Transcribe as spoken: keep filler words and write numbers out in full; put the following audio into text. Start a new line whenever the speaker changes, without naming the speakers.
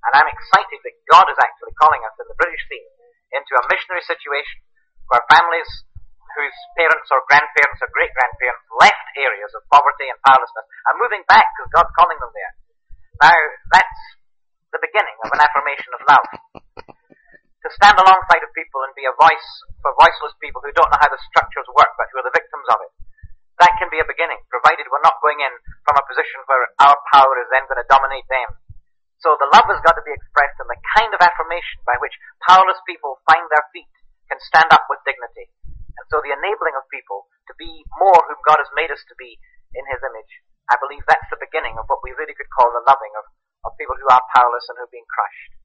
And I'm excited that God is actually calling us in the British scene into a missionary situation where families whose parents or grandparents or great-grandparents left areas of poverty and powerlessness are moving back because God's calling them there. Now, that's the beginning of an affirmation of love. To stand alongside of people and be a voice for voiceless people who don't know how the structures work but who are the victims of it, that can be a beginning, provided we're not going in from a position where our power is then going to dominate them. So the love has got to be expressed in the kind of affirmation by which powerless people find their feet, can stand up with dignity. And so the enabling of people to be more whom God has made us to be in His image, I believe that's the beginning of what we really could call the loving of, of people who are powerless and who are being crushed.